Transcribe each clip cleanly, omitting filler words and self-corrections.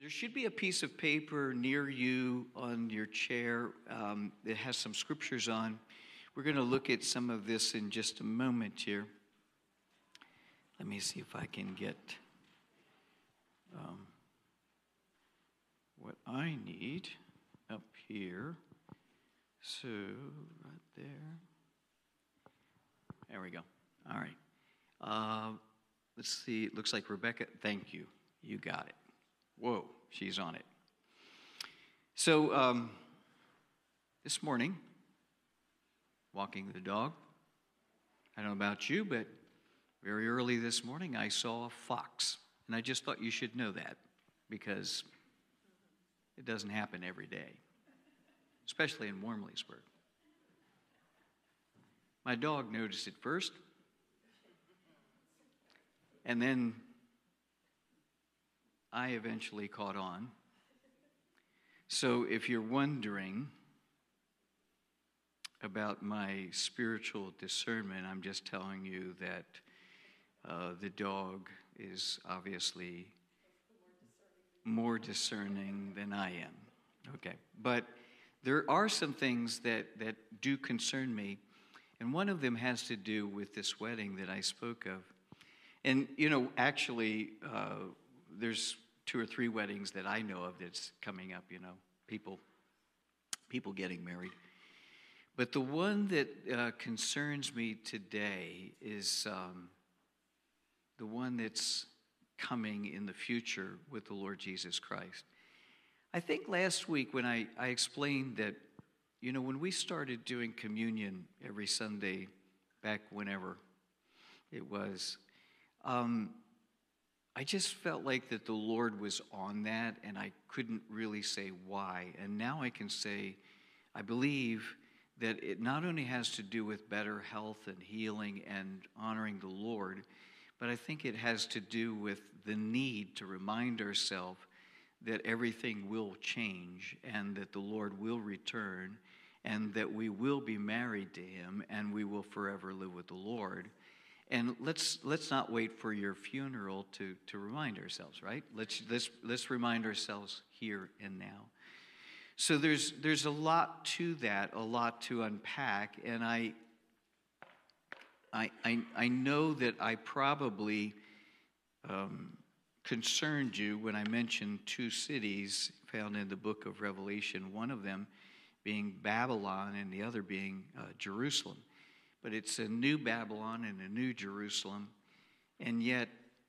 There should be a piece of paper near you on your chair that has some scriptures on. We're going to look at some of this in just a moment here. Let me see if I can get what I need up here. So, right there. There we go. All right. Let's see. It looks like Rebecca. Thank you. You got it. Whoa, she's on it. So, this morning, walking the dog, I don't know about you, but very early this morning, I saw a fox. And I just thought you should know that because it doesn't happen every day, especially in Wormleysburg. My dog noticed it first, and then I eventually caught on. So if you're wondering about my spiritual discernment, I'm just telling you that the dog is obviously more discerning than I am. Okay, but there are some things that do concern me, and one of them has to do with this wedding that I spoke of. And, actually, there's 2 or 3 weddings that I know of that's coming up, people getting married. But the one that concerns me today is the one that's coming in the future with the Lord Jesus Christ. I think last week when I explained that, when we started doing communion every Sunday, back whenever it was, I just felt like that the Lord was on that, and I couldn't really say why. And now I can say, I believe that it not only has to do with better health and healing and honoring the Lord, but I think it has to do with the need to remind ourselves that everything will change and that the Lord will return and that we will be married to Him and we will forever live with the Lord. And let's not wait for your funeral to remind ourselves, right? Let's remind ourselves here and now. So there's a lot to that, a lot to unpack, and I know that I probably concerned you when I mentioned 2 cities found in the book of Revelation, one of them being Babylon and the other being Jerusalem. But it's a new Babylon and a new Jerusalem. And yet,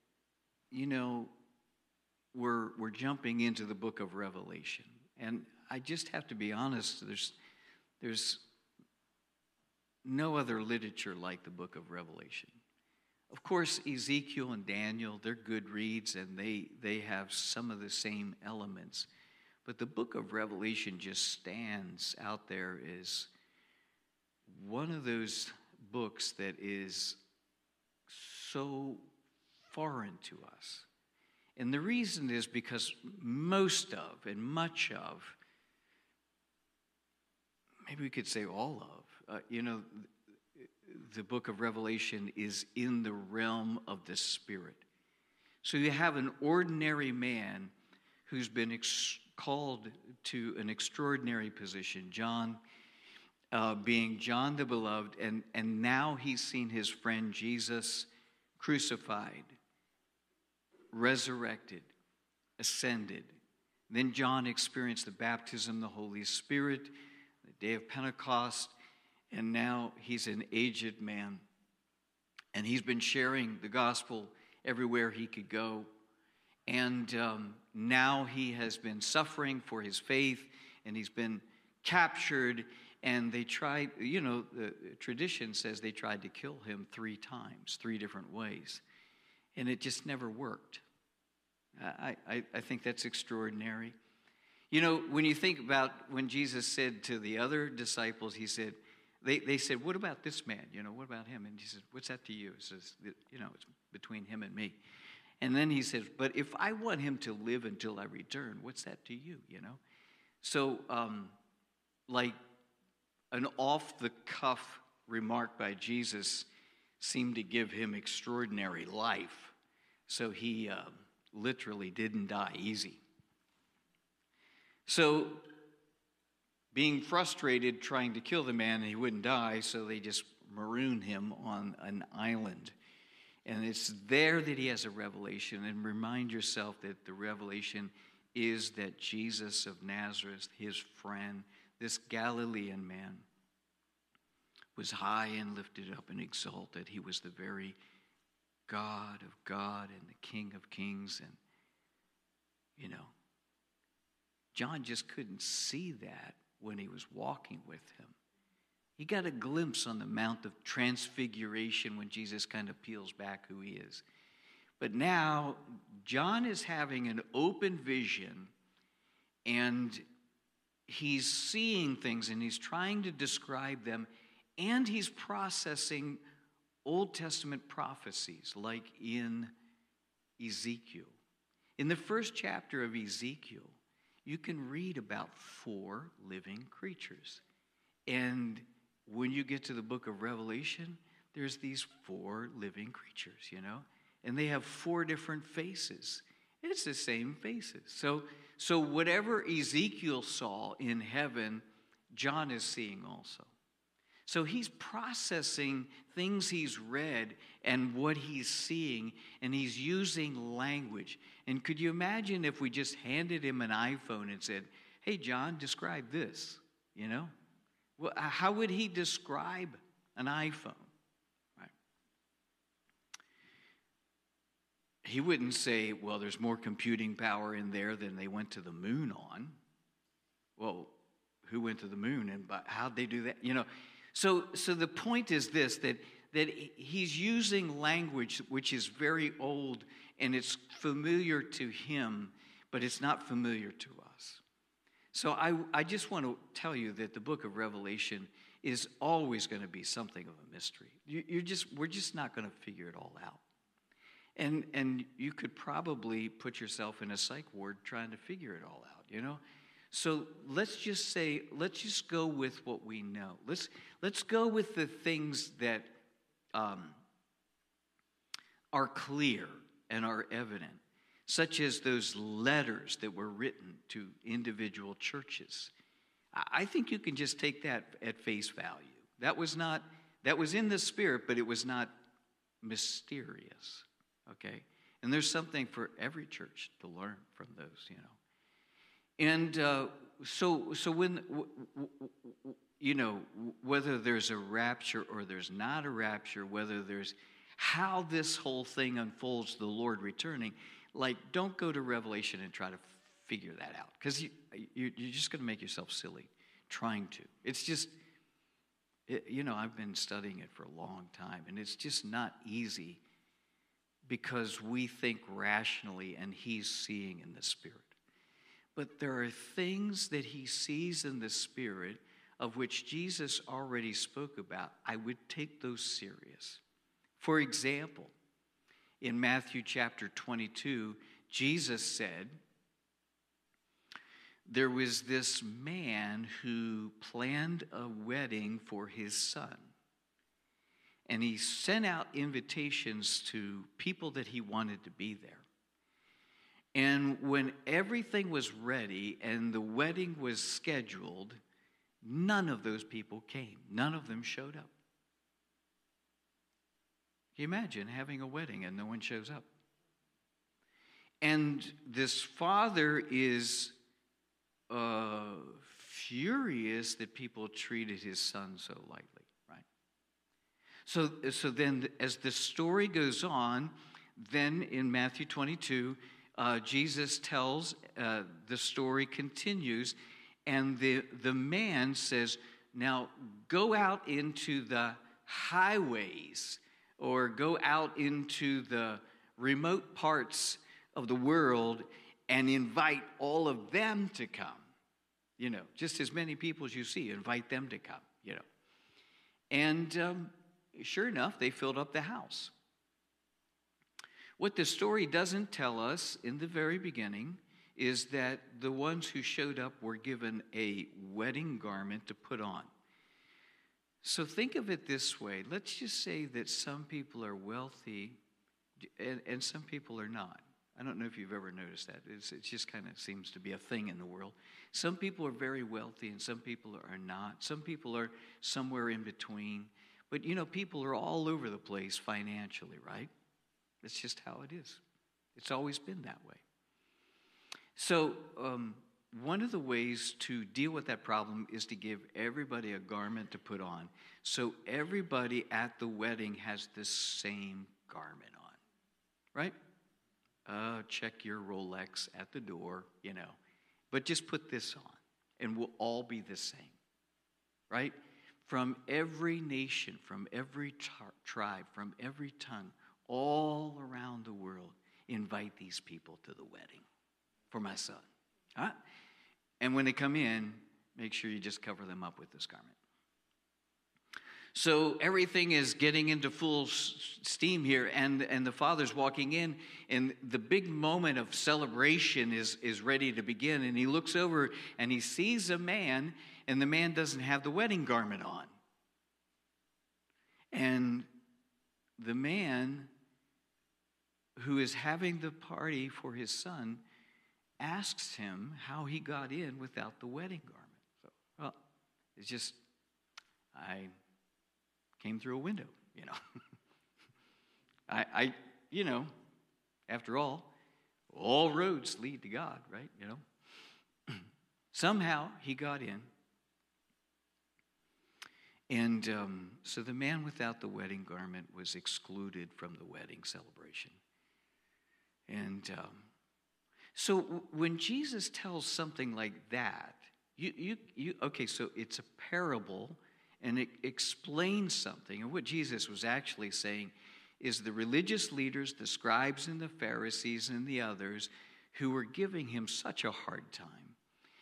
we're jumping into the book of Revelation. And I just have to be honest, there's no other literature like the book of Revelation. Of course, Ezekiel and Daniel, they're good reads, and they have some of the same elements. But the book of Revelation just stands out there as one of those books that is so foreign to us. And the reason is because most of and much of, maybe we could say all of, the book of Revelation is in the realm of the Spirit. So you have an ordinary man who's been called to an extraordinary position, John, being John the Beloved, and now he's seen his friend Jesus crucified, resurrected, ascended. Then John experienced the baptism of the Holy Spirit, the day of Pentecost, and now he's an aged man. And he's been sharing the gospel everywhere he could go. And now he has been suffering for his faith, and he's been captured. And they tried, the tradition says they tried to kill him 3 times, 3 different ways. And it just never worked. I think that's extraordinary. When you think about when Jesus said to the other disciples, he said, they said, what about this man? What about him? And he said, what's that to you? He says, it's between him and me. And then he says, but if I want him to live until I return, what's that to you? So, like an off-the-cuff remark by Jesus seemed to give him extraordinary life. So he literally didn't die easy. So, being frustrated, trying to kill the man, and he wouldn't die, so they just maroon him on an island. And it's there that he has a revelation. And remind yourself that the revelation is that Jesus of Nazareth, his friend, this Galilean man, was high and lifted up and exalted. He was the very God of God and the King of kings. And, John just couldn't see that when he was walking with him. He got a glimpse on the Mount of Transfiguration when Jesus kind of peels back who he is. But now, John is having an open vision, and he's seeing things, and he's trying to describe them, and he's processing Old Testament prophecies, like in Ezekiel. In the first chapter of Ezekiel, you can read about 4 living creatures. And when you get to the book of Revelation, there's these 4 living creatures, and they have 4 different faces. It's the same faces. So whatever Ezekiel saw in heaven, John is seeing also. So he's processing things he's read and what he's seeing, and he's using language. And could you imagine if we just handed him an iPhone and said, "Hey, John, describe this," Well, how would he describe an iPhone? Right? He wouldn't say, well, there's more computing power in there than they went to the moon on. Well, who went to the moon and how'd they do that? So the point is this, that he's using language which is very old, and it's familiar to him, but it's not familiar to us. So I just want to tell you that the book of Revelation is always going to be something of a mystery. We're just not going to figure it all out. And you could probably put yourself in a psych ward trying to figure it all out, So let's just go with what we know. Let's go with the things that are clear and are evident, such as those letters that were written to individual churches. I think you can just take that at face value. That was in the Spirit, but it was not mysterious, okay? And there's something for every church to learn from those, And so when, whether there's a rapture or there's not a rapture, whether there's how this whole thing unfolds, the Lord returning, don't go to Revelation and try to figure that out, because you're just going to make yourself silly trying to. It's just, I've been studying it for a long time, and it's just not easy because we think rationally and he's seeing in the Spirit. But there are things that he sees in the Spirit of which Jesus already spoke about. I would take those serious. For example, in Matthew chapter 22, Jesus said, there was this man who planned a wedding for his son. And he sent out invitations to people that he wanted to be there. And when everything was ready and the wedding was scheduled, none of those people came. None of them showed up. Can you imagine having a wedding and no one shows up? And this father is furious that people treated his son so lightly, right? So then as the story goes on, then in Matthew 22, Jesus tells, the story continues, and the man says, now go out into the highways, or go out into the remote parts of the world and invite all of them to come. Just as many people as you see, invite them to come, And sure enough, they filled up the house. What the story doesn't tell us in the very beginning is that the ones who showed up were given a wedding garment to put on. So think of it this way. Let's just say that some people are wealthy and some people are not. I don't know if you've ever noticed that. It just kind of seems to be a thing in the world. Some people are very wealthy and some people are not. Some people are somewhere in between. But, people are all over the place financially, right? That's just how it is. It's always been that way. So, one of the ways to deal with that problem is to give everybody a garment to put on. So everybody at the wedding has the same garment on, right? Check your Rolex at the door, But just put this on, and we'll all be the same, right? From every nation, from every tribe, from every tongue, all around the world, invite these people to the wedding for my son. All right? And when they come in, make sure you just cover them up with this garment. So everything is getting into full steam here, and the father's walking in, and the big moment of celebration is ready to begin. And he looks over, and he sees a man, and the man doesn't have the wedding garment on. And the man who is having the party for his son asks him how he got in without the wedding garment. So, well, it's just, I came through a window, after all roads lead to God, right? Somehow he got in. And so the man without the wedding garment was excluded from the wedding celebration. And so when Jesus tells something like that, okay, so it's a parable, and it explains something. And what Jesus was actually saying is the religious leaders, the scribes and the Pharisees and the others who were giving him such a hard time,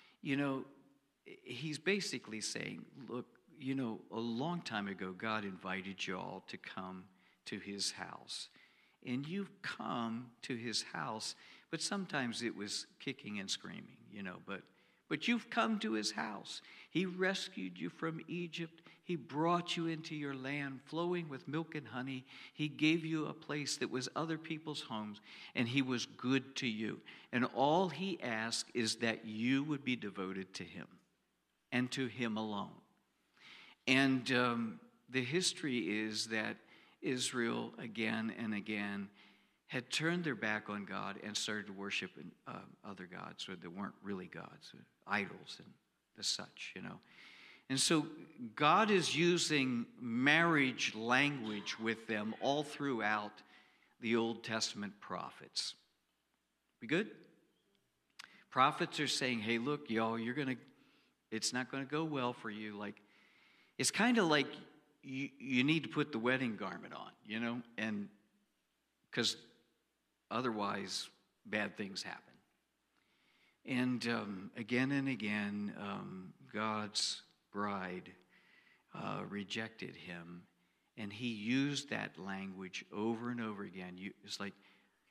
he's basically saying, look, a long time ago, God invited you all to come to his house. And you've come to his house, but sometimes it was kicking and screaming, but you've come to his house. He rescued you from Egypt. He brought you into your land flowing with milk and honey. He gave you a place that was other people's homes, and he was good to you. And all he asked is that you would be devoted to him and to him alone. And the history is that Israel, again and again, had turned their back on God and started to worship other gods, or that weren't really gods, idols and the such, And so God is using marriage language with them all throughout the Old Testament prophets. We good? Prophets are saying, hey, look, y'all, it's not going to go well for you. It's kind of like you need to put the wedding garment on, and because otherwise bad things happen. And again and again, God's bride rejected him, and he used that language over and over again. It's like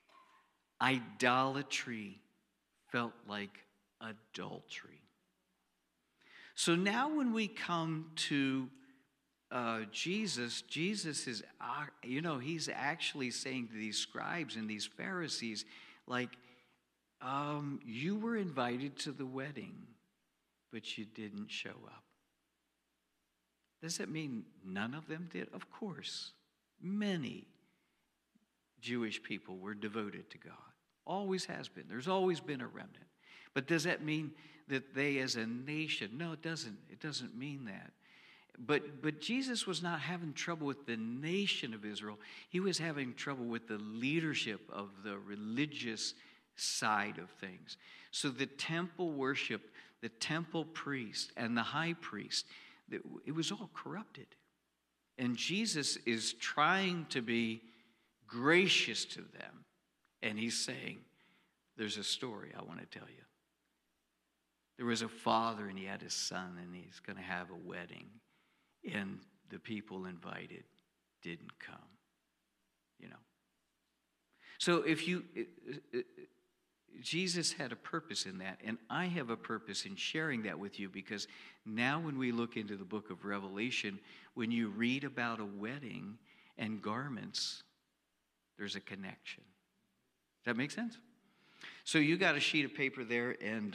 idolatry felt like adultery. So now when we come to Jesus is, he's actually saying to these scribes and these Pharisees, you were invited to the wedding, but you didn't show up. Does that mean none of them did? Of course. Many Jewish people were devoted to God. Always has been. There's always been a remnant. But does that mean that they as a nation? No, it doesn't. It doesn't mean that. But Jesus was not having trouble with the nation of Israel. He was having trouble with the leadership of the religious side of things. So the temple worship, the temple priest, and the high priest, it was all corrupted. And Jesus is trying to be gracious to them. And he's saying, there's a story I want to tell you. There was a father, and he had his son, and he's going to have a wedding. And the people invited didn't come, So Jesus had a purpose in that, and I have a purpose in sharing that with you, because now when we look into the book of Revelation, when you read about a wedding and garments, there's a connection. Does that make sense? So you got a sheet of paper there, and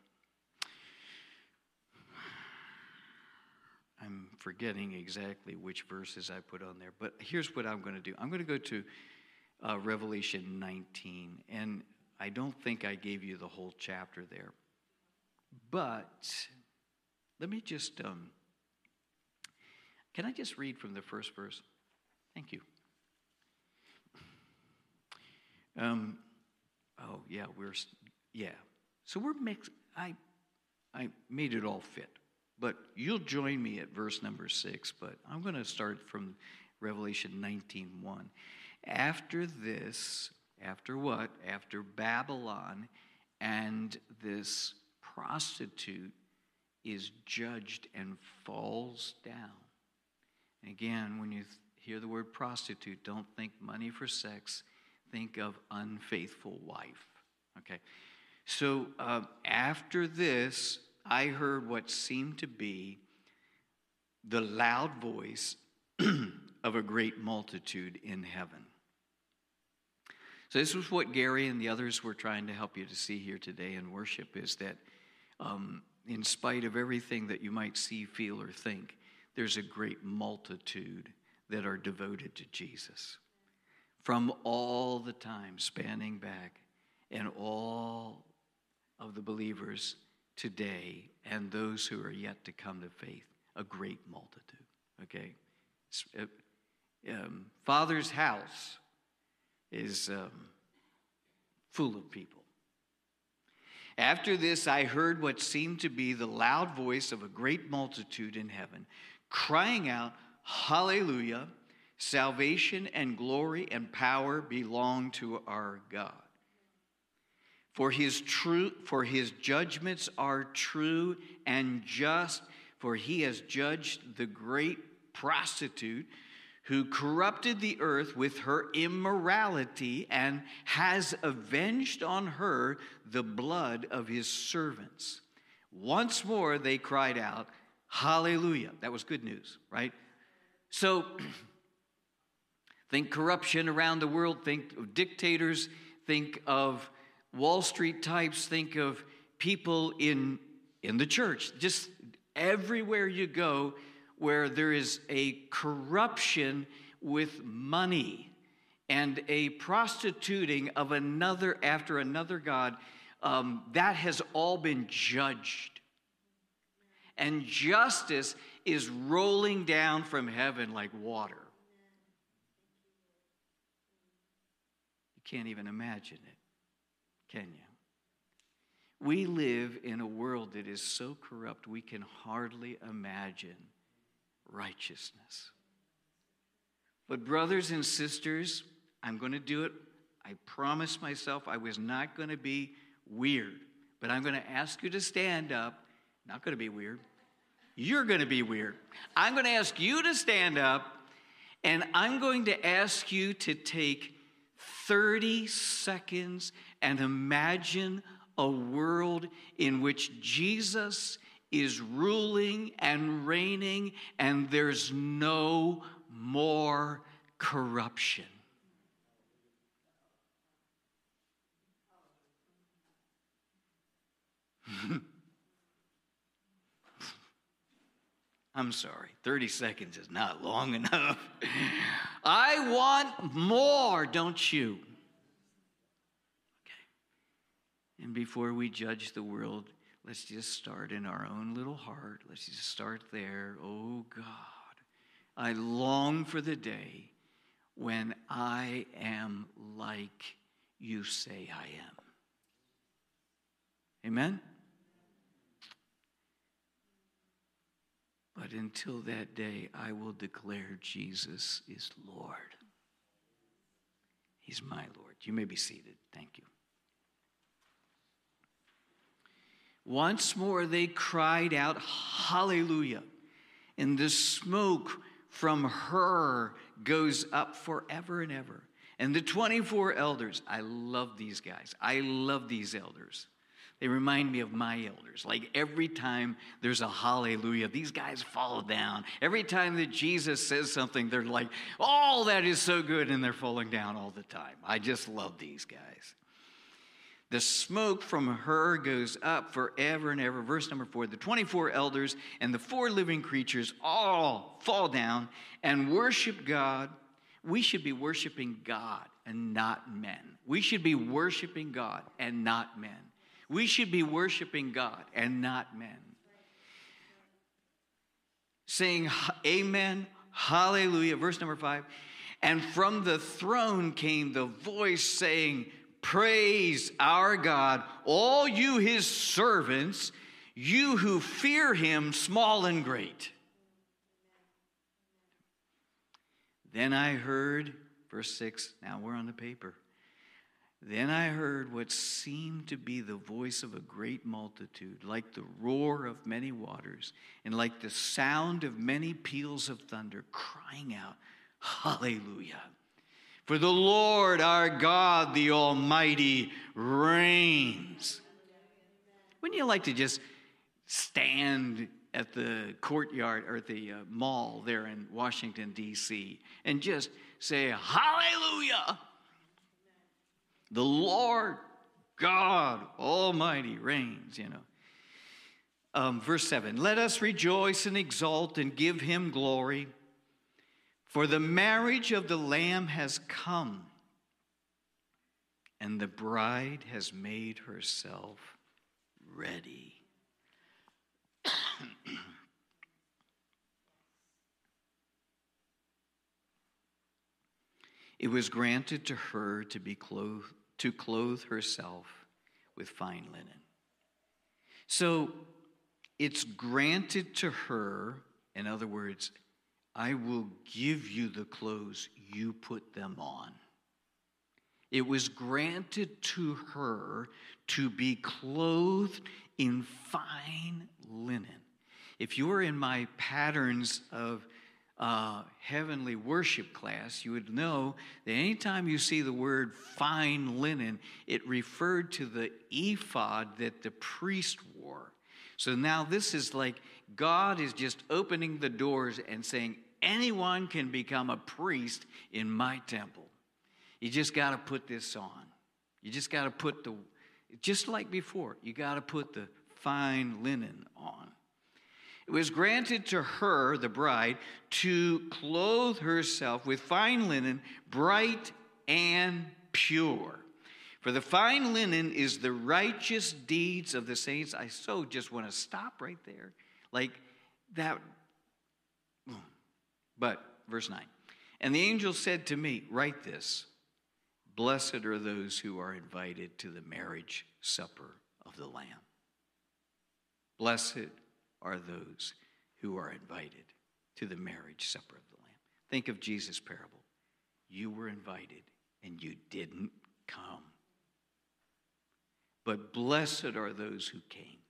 I'm forgetting exactly which verses I put on there. But here's what I'm going to do. I'm going to go to Revelation 19, and I don't think I gave you the whole chapter there. But let me just, can I just read from the first verse? Thank you. So we're mixed. I made it all fit. But you'll join me at verse number 6. But I'm going to start from Revelation 19:1. After this, after what? After Babylon and this prostitute is judged and falls down. Again, when you hear the word prostitute, don't think money for sex. Think of unfaithful wife. Okay. So after this, I heard what seemed to be the loud voice of a great multitude in heaven. So this was what Gary and the others were trying to help you to see here today in worship, is that in spite of everything that you might see, feel, or think, there's a great multitude that are devoted to Jesus. From all the time spanning back, and all of the believers today and those who are yet to come to faith, a great multitude, okay? Father's house is full of people. After this, I heard what seemed to be the loud voice of a great multitude in heaven, crying out, "Hallelujah! Salvation and glory and power belong to our God. For his judgments are true and just, for he has judged the great prostitute who corrupted the earth with her immorality and has avenged on her the blood of his servants." Once more they cried out, "Hallelujah." That was good news, right? So think corruption around the world, think of dictators, think of Wall Street types, think of people in the church, just everywhere you go where there is a corruption with money and a prostituting of another after another god, that has all been judged. And justice is rolling down from heaven like water. You can't even imagine it, can you? We live in a world that is so corrupt we can hardly imagine righteousness. But brothers and sisters, I'm going to do it. I promised myself I was not going to be weird. But I'm going to ask you to stand up. Not going to be weird. You're going to be weird. I'm going to ask you to stand up, and I'm going to ask you to take 30 seconds and imagine a world in which Jesus is ruling and reigning, and there's no more corruption. I'm sorry, 30 seconds is not long enough. I want more, don't you? Okay. And before we judge the world, let's just start in our own little heart. Let's just start there. Oh God, I long for the day when I am like you say I am. Amen? But until that day, I will declare Jesus is Lord. He's my Lord. You may be seated. Thank you. Once more they cried out, "Hallelujah!" And the smoke from her goes up forever and ever. And the 24 elders, I love these guys. I love these elders. They remind me of my elders. Like every time there's a hallelujah, these guys fall down. Every time that Jesus says something, they're like, "Oh, that is so good," and they're falling down all the time. I just love these guys. The smoke from her goes up forever and ever. Verse number 4, the 24 elders and the 4 living creatures all fall down and worship God. We should be worshiping God and not men. We should be worshiping God and not men. We should be worshiping God and not men. Saying amen, hallelujah. Verse number 5. And from the throne came the voice saying, praise our God, all you his servants, you who fear him, small and great. Then I heard, verse 6, now we're on the paper. Then I heard what seemed to be the voice of a great multitude, like the roar of many waters, and like the sound of many peals of thunder, crying out, hallelujah. For the Lord our God, the Almighty, reigns. Wouldn't you like to just stand at the courtyard or at the mall there in Washington, D.C., and just say, hallelujah. The Lord God Almighty reigns, you know. Verse 7, let us rejoice and exult and give him glory. For the marriage of the Lamb has come, and the bride has made herself ready. It was granted to her to clothe herself with fine linen. So it's granted to her, in other words, I will give you the clothes, you put them on. It was granted to her to be clothed in fine linen. If you were in my patterns of heavenly worship class, you would know that anytime you see the word fine linen, it referred to the ephod that the priest wore. So now this is like God is just opening the doors and saying, anyone can become a priest in my temple. You just got to put this on. You just got to put just like before, you got to put the fine linen on. It was granted to her, the bride, to clothe herself with fine linen, bright and pure. For the fine linen is the righteous deeds of the saints. I so just want to stop right there. Like that. But, verse 9, and the angel said to me, write this, blessed are those who are invited to the marriage supper of the Lamb. Blessed are those who are invited to the marriage supper of the Lamb. Think of Jesus' parable. You were invited and you didn't come. But blessed are those who came.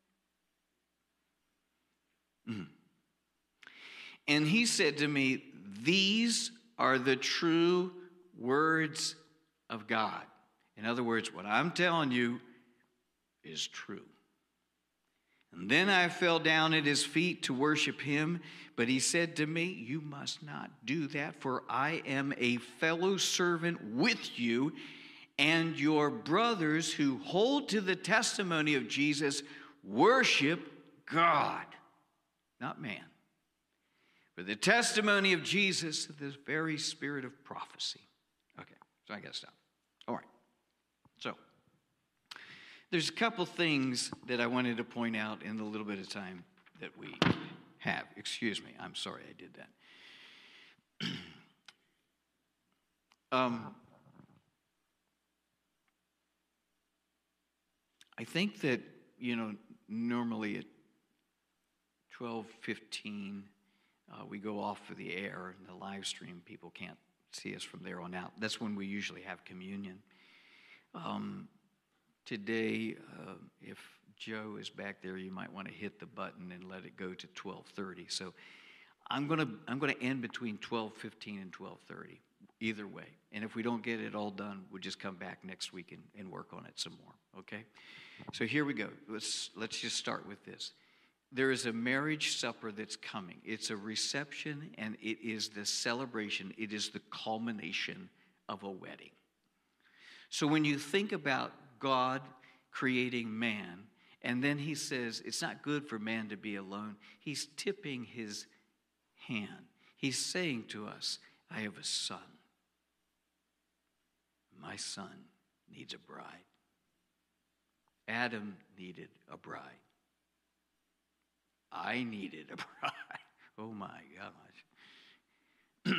And he said to me, these are the true words of God. In other words, what I'm telling you is true. And then I fell down at his feet to worship him, but he said to me, you must not do that, for I am a fellow servant with you and your brothers who hold to the testimony of Jesus. Worship God, not man. For the testimony of Jesus is the very spirit of prophecy. Okay, so I got to stop. All right. So, there's a couple things that I wanted to point out in the little bit of time that we have. Excuse me, I'm sorry I did that. I think that, normally at 12:15, we go off of the air and the live stream. People can't see us from there on out. That's when we usually have communion. Today, if Joe is back there, you might want to hit the button and let it go to 12:30. So I'm gonna end between 12:15 and 12:30, either way. And if we don't get it all done, we'll just come back next week and work on it some more. Okay? So here we go. Let's just start with this. There is a marriage supper that's coming. It's a reception, and it is the celebration. It is the culmination of a wedding. So when you think about God creating man. And then he says, it's not good for man to be alone. He's tipping his hand. He's saying to us, I have a son. My son needs a bride. Adam needed a bride. I needed a bride. Oh my gosh.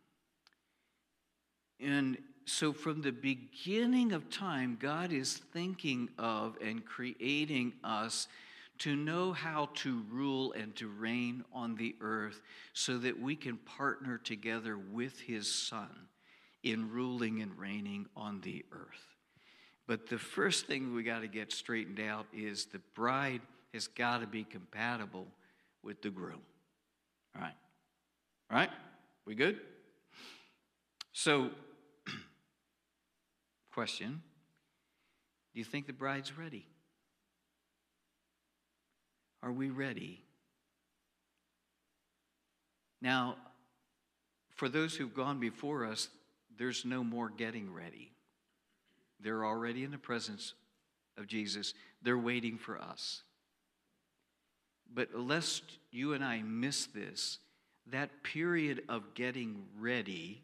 And so from the beginning of time, God is thinking of and creating us to know how to rule and to reign on the earth so that we can partner together with his son in ruling and reigning on the earth. But the first thing we got to get straightened out is the bride has got to be compatible with the groom. All right? All right? We good? So, question, do you think the bride's ready? Are we ready? Now, for those who've gone before us, there's no more getting ready. They're already in the presence of Jesus. They're waiting for us. But lest you and I miss this, that period of getting ready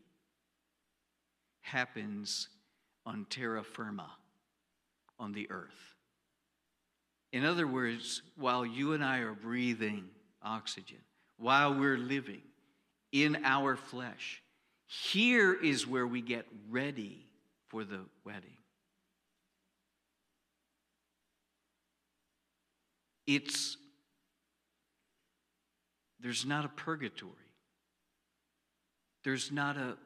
happens on terra firma, on the earth. In other words, while you and I are breathing oxygen, while we're living in our flesh, here is where we get ready for the wedding. There's not a purgatory. There's not a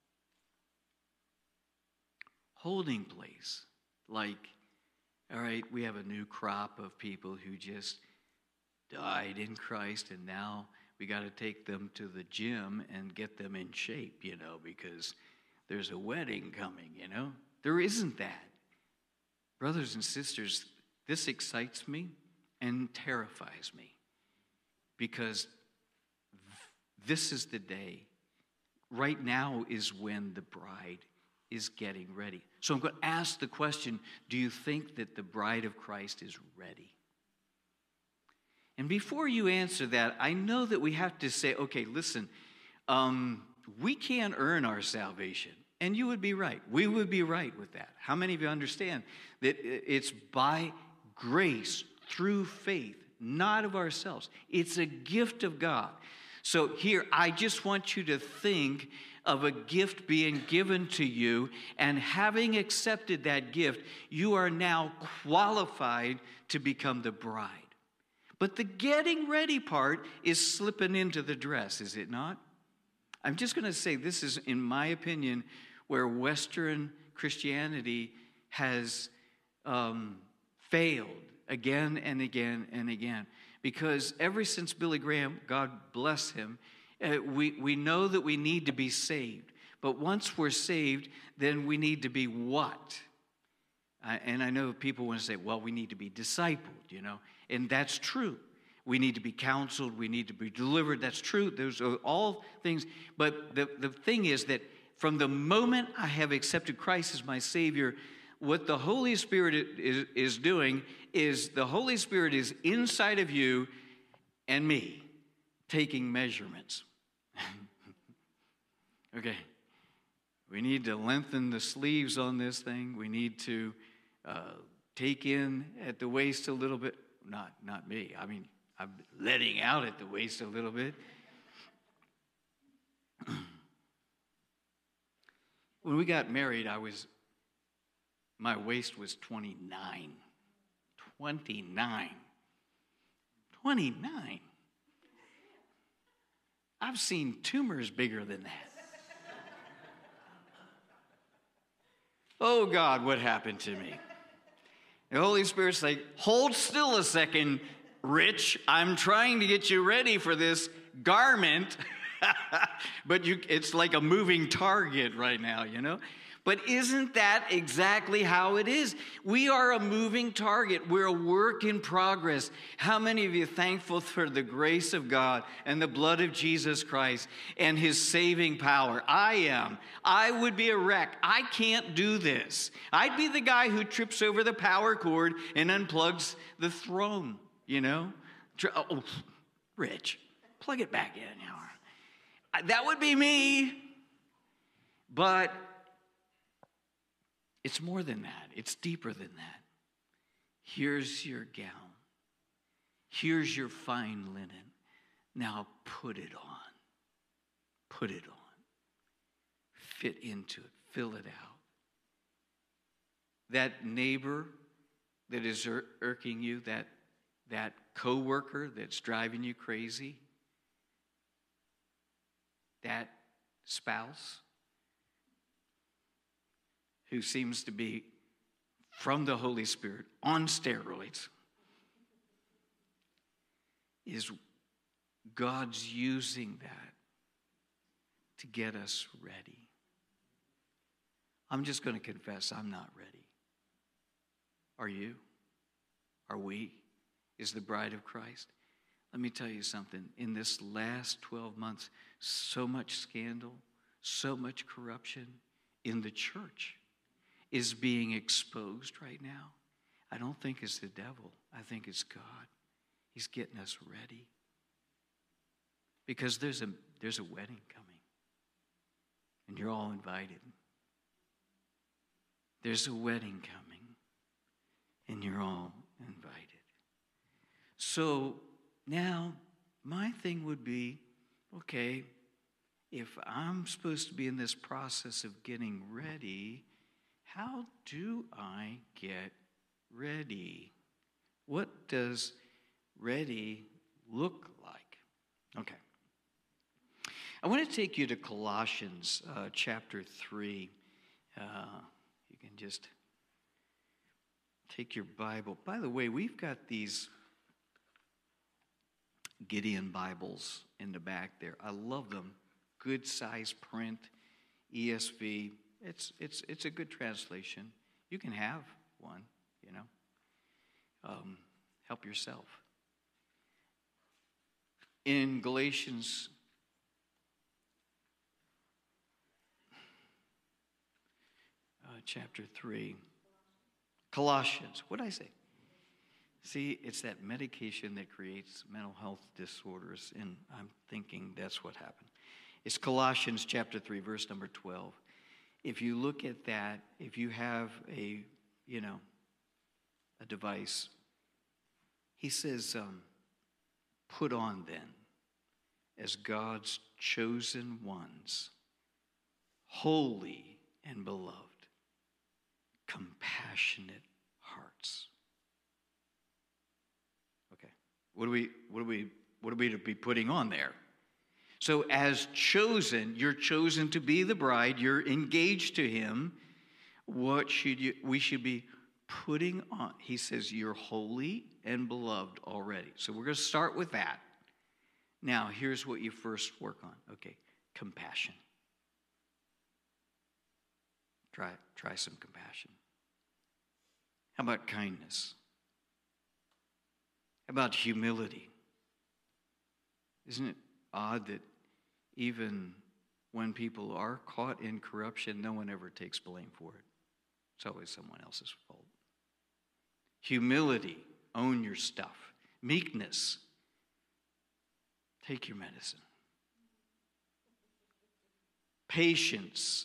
holding place like, all right, we have a new crop of people who just died in Christ, and now we got to take them to the gym and get them in shape, because there's a wedding coming, There isn't that. Brothers and sisters, this excites me and terrifies me because this is the day. Right now is when the bride is getting ready. So I'm going to ask the question, do you think that the bride of Christ is ready? And before you answer that, I know that we have to say, okay, listen, we can't earn our salvation. And you would be right. We would be right with that. How many of you understand that it's by grace, through faith, not of ourselves? It's a gift of God. So here, I just want you to think of a gift being given to you, and having accepted that gift, you are now qualified to become the bride. But the getting ready part is slipping into the dress, is it not? I'm just going to say this is, in my opinion, where Western Christianity has failed again and again and again. Because ever since Billy Graham, God bless him, we know that we need to be saved. But once we're saved, then we need to be what? And I know people want to say, well, we need to be discipled, And that's true. We need to be counseled. We need to be delivered. That's true. Those are all things. But the thing is that from the moment I have accepted Christ as my Savior, what the Holy Spirit is doing is the Holy Spirit is inside of you and me, taking measurements. Okay. We need to lengthen the sleeves on this thing. We need to take in at the waist a little bit. Not me. I mean, I'm letting out at the waist a little bit. When we got married, my waist was 29. 29. 29. I've seen tumors bigger than that. Oh God, what happened to me? The Holy Spirit's like, hold still a second, Rich. I'm trying to get you ready for this garment. But it's like a moving target right now, But isn't that exactly how it is? We are a moving target. We're a work in progress. How many of you are thankful for the grace of God and the blood of Jesus Christ and his saving power? I am. I would be a wreck. I can't do this. I'd be the guy who trips over the power cord and unplugs the throne, you know? Oh, Rich, plug it back in. That would be me. But it's more than that. It's deeper than that. Here's your gown. Here's your fine linen. Now put it on. Put it on. Fit into it. Fill it out. That neighbor that is irking you, that coworker that's driving you crazy, that spouse who seems to be from the Holy Spirit on steroids, is God's using that to get us ready. I'm just going to confess, I'm not ready. Are you? Are we? Is the bride of Christ? Let me tell you something. In this last 12 months, so much scandal, so much corruption in the church is being exposed right now. I don't think it's the devil. I think it's God. He's getting us ready. Because there's a wedding coming. And you're all invited. There's a wedding coming. And you're all invited. So now my thing would be, okay, if I'm supposed to be in this process of getting ready, how do I get ready? What does ready look like? Okay. I want to take you to Colossians chapter 3. You can just take your Bible. By the way, we've got these Gideon Bibles in the back there. I love them. Good size print, ESV. It's a good translation. You can have one, you know. Help yourself. In Galatians chapter 3, Colossians, what did I say? See, it's that medication that creates mental health disorders, and I'm thinking that's what happened. It's Colossians chapter 3, verse number 12. If you look at that, if you have a device, he says, put on then, as God's chosen ones, holy and beloved, compassionate hearts. Okay, what are we to be putting on there? So as chosen, you're chosen to be the bride, you're engaged to him. What we should be putting on? He says you're holy and beloved already. So we're going to start with that. Now, here's what you first work on. Okay, compassion. Try some compassion. How about kindness? How about humility? Isn't it odd that even when people are caught in corruption, no one ever takes blame for it? It's always someone else's fault. Humility, own your stuff. Meekness, take your medicine. Patience,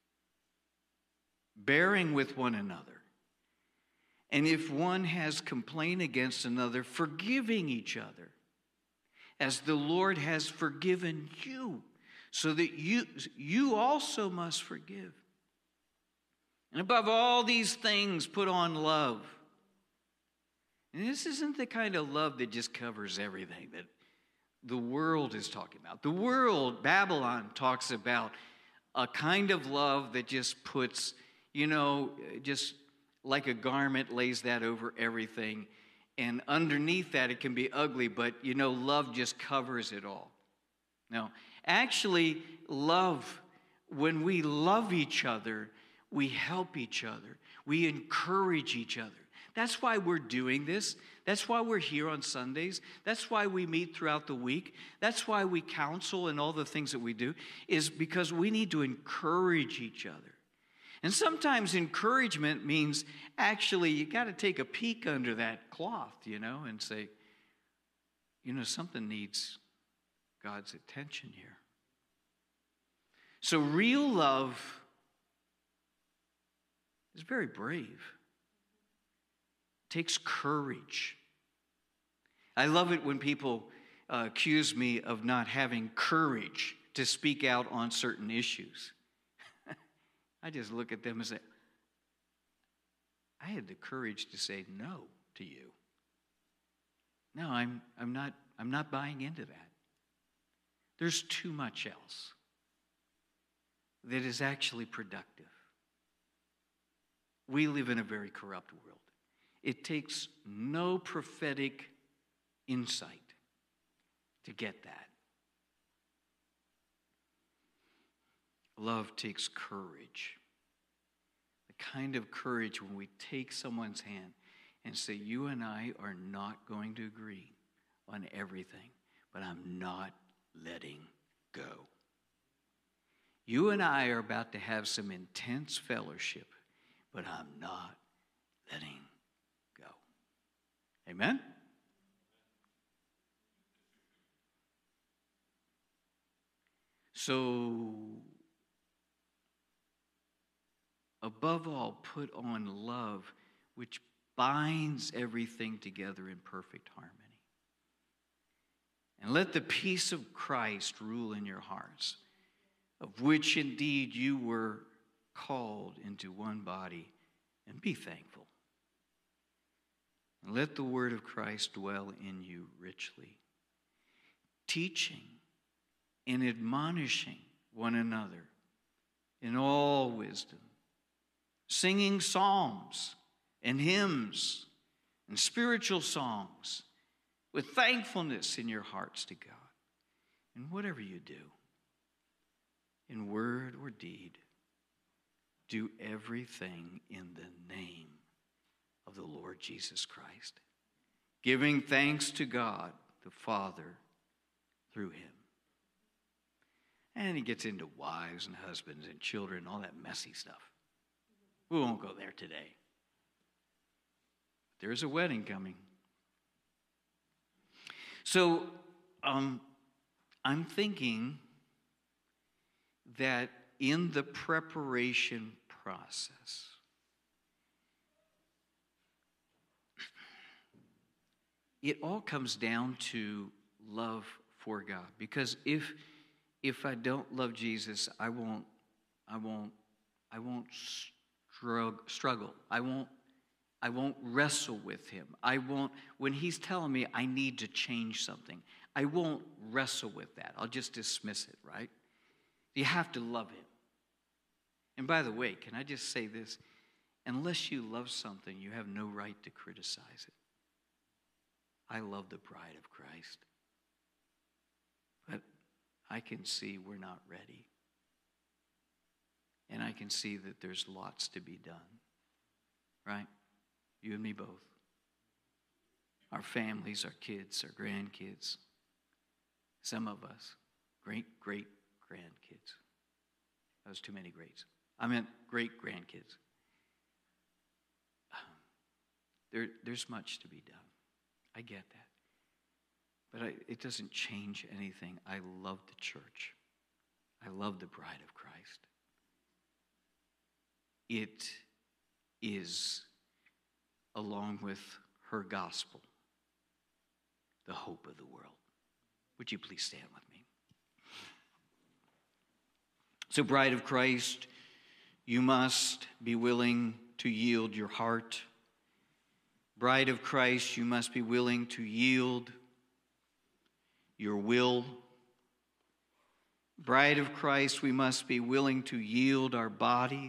bearing with one another. And if one has complaint against another, forgiving each other, as the Lord has forgiven you, so that you also must forgive. And above all these things, put on love. And this isn't the kind of love that just covers everything that the world is talking about. The world, Babylon, talks about a kind of love that just puts, just like a garment, lays that over everything. And underneath that, it can be ugly, but, love just covers it all. No, actually, love, when we love each other, We help each other. We encourage each other. That's why we're doing this. That's why we're here on Sundays. That's why we meet throughout the week. That's why we counsel and all the things that we do, is because we need to encourage each other. And sometimes encouragement means actually you got to take a peek under that cloth, and say, something needs God's attention here. So real love is very brave. It takes courage. I love it when people accuse me of not having courage to speak out on certain issues. I just look at them and say, I had the courage to say no to you. No, I'm not buying into that. There's too much else that is actually productive. We live in a very corrupt world. It takes no prophetic insight to get that. Love takes courage. The kind of courage when we take someone's hand and say, you and I are not going to agree on everything, but I'm not letting go. You and I are about to have some intense fellowship, but I'm not letting go. Amen? So, above all, put on love, which binds everything together in perfect harmony. And let the peace of Christ rule in your hearts, of which indeed you were called into one body, and be thankful. And let the word of Christ dwell in you richly, teaching and admonishing one another in all wisdom, singing psalms and hymns and spiritual songs with thankfulness in your hearts to God. And whatever you do, in word or deed, do everything in the name of the Lord Jesus Christ, giving thanks to God the Father through him. And he gets into wives and husbands and children, all that messy stuff. We won't go there today. There's a wedding coming. So I'm thinking that in the preparation process, it all comes down to love for God. Because if I don't love Jesus, I won't struggle. I won't wrestle with him. When he's telling me I need to change something, I won't wrestle with that. I'll just dismiss it, right? You have to love him. And by the way, can I just say this? Unless you love something, you have no right to criticize it. I love the bride of Christ. But I can see we're not ready. And I can see that there's lots to be done. Right? You and me both. Our families, our kids, our grandkids. Some of us, great-great-grandkids. That was too many greats. I meant great-grandkids. There's much to be done. I get that. But it doesn't change anything. I love the church. I love the bride of Christ. It is, along with her gospel, the hope of the world. Would you please stand with me? So, bride of Christ, you must be willing to yield your heart. Bride of Christ, you must be willing to yield your will. Bride of Christ, we must be willing to yield our body.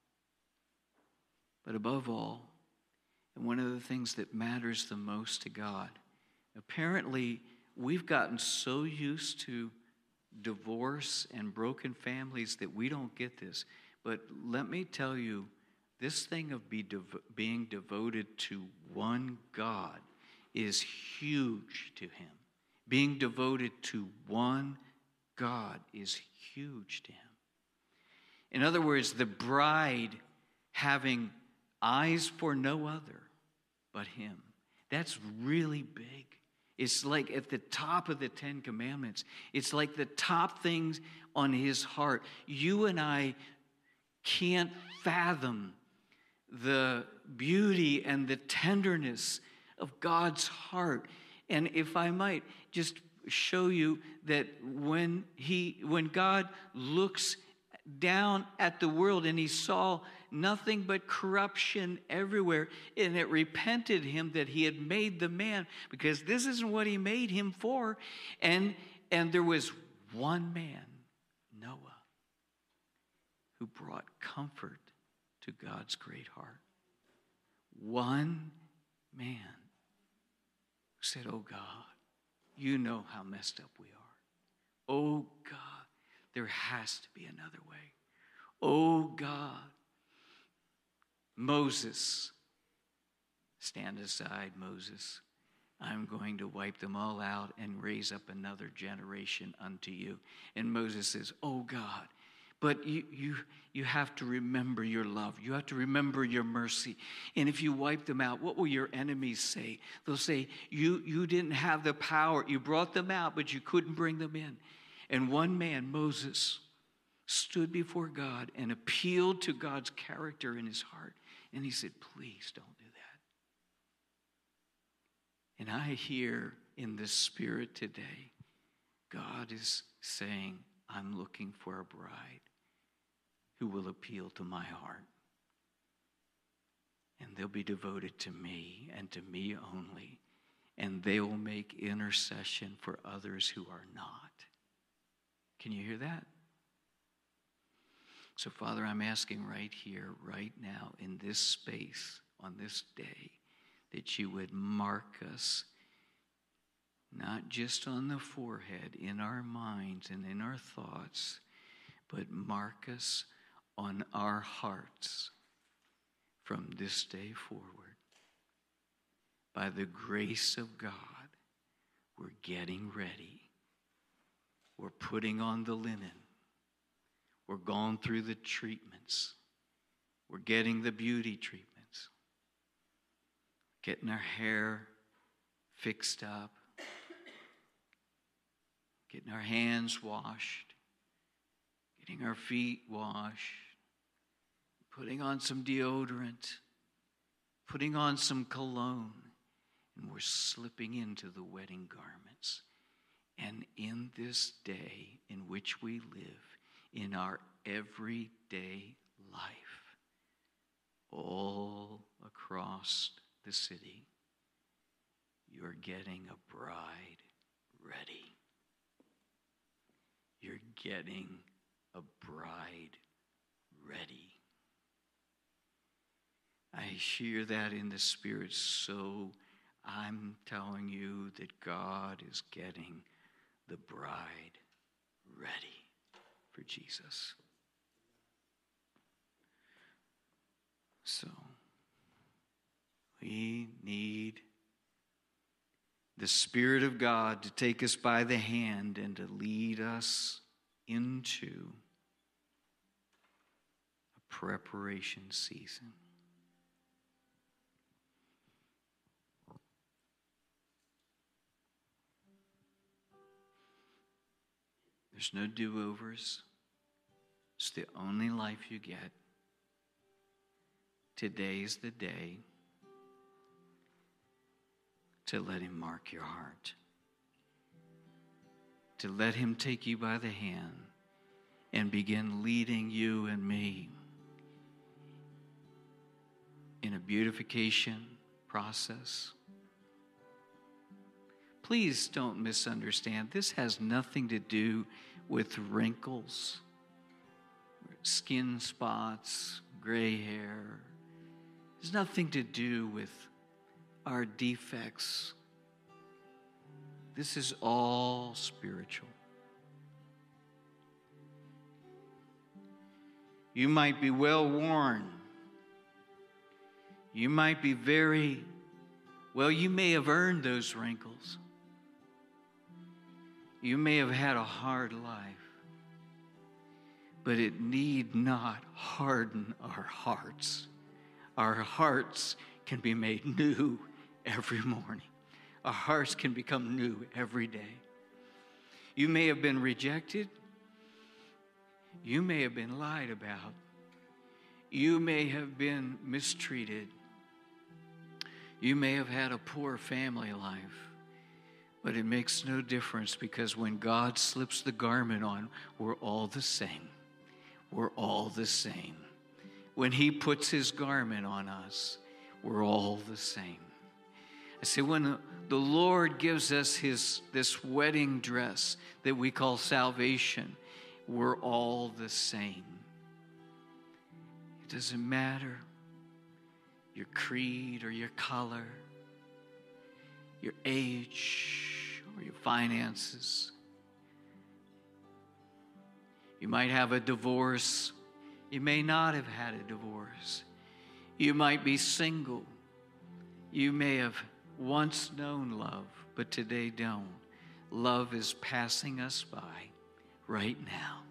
But above all, and one of the things that matters the most to God, apparently we've gotten so used to divorce and broken families that we don't get this. But let me tell you, this thing of being devoted to one God is huge to him. Being devoted to one God is huge to him. In other words, the bride having eyes for no other but him. That's really big. It's like at the top of the Ten Commandments. It's like the top things on his heart. You and I can't fathom the beauty and the tenderness of God's heart. And if I might just show you that when God looks down at the world and he saw nothing but corruption everywhere, and it repented him that he had made the man, because this isn't what he made him for. And there was one man, Noah, who brought comfort to God's great heart. One man who said, oh God, you know how messed up we are. Oh God, there has to be another way. Oh God. Moses, stand aside, Moses. I'm going to wipe them all out and raise up another generation unto you. And Moses says, oh God, but you have to remember your love. You have to remember your mercy. And if you wipe them out, what will your enemies say? They'll say, you didn't have the power. You brought them out, but you couldn't bring them in. And one man, Moses, stood before God and appealed to God's character in his heart. And he said, please don't do that. And I hear in the Spirit today, God is saying, I'm looking for a bride who will appeal to my heart. And they'll be devoted to me and to me only. And they will make intercession for others who are not. Can you hear that? So, Father, I'm asking right here, right now, in this space, on this day, that you would mark us, not just on the forehead, in our minds and in our thoughts, but mark us on our hearts from this day forward. By the grace of God, we're getting ready. We're putting on the linen. We're going through the treatments. We're getting the beauty treatments. Getting our hair fixed up. Getting our hands washed. Getting our feet washed. Putting on some deodorant. Putting on some cologne. And we're slipping into the wedding garments. And in this day in which we live, in our everyday life, all across the city, you're getting a bride ready. You're getting a bride ready. I hear that in the Spirit, so I'm telling you that God is getting the bride ready for Jesus. So, we need the Spirit of God to take us by the hand and to lead us into a preparation season. There's no do-overs. It's the only life you get. Today's the day to let him mark your heart. To let him take you by the hand and begin leading you and me in a beautification process. Please don't misunderstand. This has nothing to do with wrinkles, skin spots, gray hair. It's nothing to do with our defects. This is all spiritual. You might be well worn. You might be you may have earned those wrinkles. You may have had a hard life, but it need not harden our hearts. Our hearts can be made new every morning. Our hearts can become new every day. You may have been rejected. You may have been lied about. You may have been mistreated. You may have had a poor family life. But it makes no difference, because when God slips the garment on, we're all the same. We're all the same. When he puts his garment on us, we're all the same. I say, when the Lord gives us this wedding dress that we call salvation, we're all the same. It doesn't matter your creed or your color, your age or your finances. You might have a divorce. You may not have had a divorce. You might be single. You may have once known love, but today don't. Love is passing us by right now.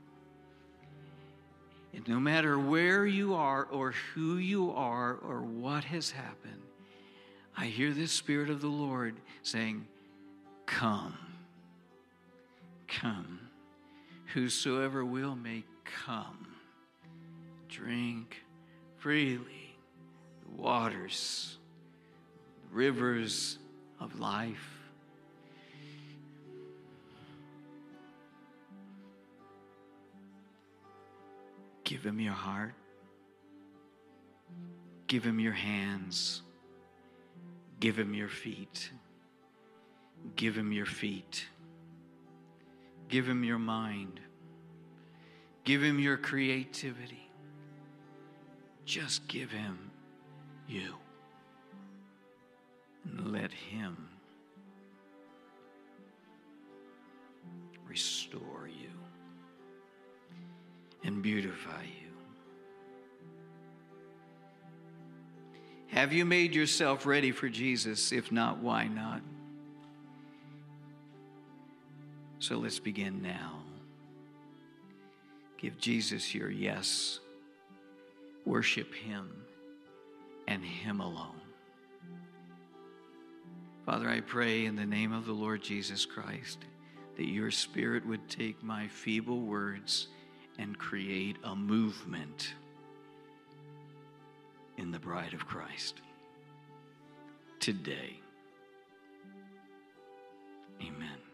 And no matter where you are or who you are or what has happened, I hear the Spirit of the Lord saying, come, come. Whosoever will may come. Drink freely the waters, the rivers of life. Give him your heart. Give him your hands. Give him your feet. Give him your feet. Give him your mind. Give him your creativity. Just give him you. And let him restore you and beautify you. Have you made yourself ready for Jesus? If not, why not? So let's begin now. Give Jesus your yes. Worship him and him alone. Father, I pray in the name of the Lord Jesus Christ that your Spirit would take my feeble words and create a movement in the bride of Christ today. Amen.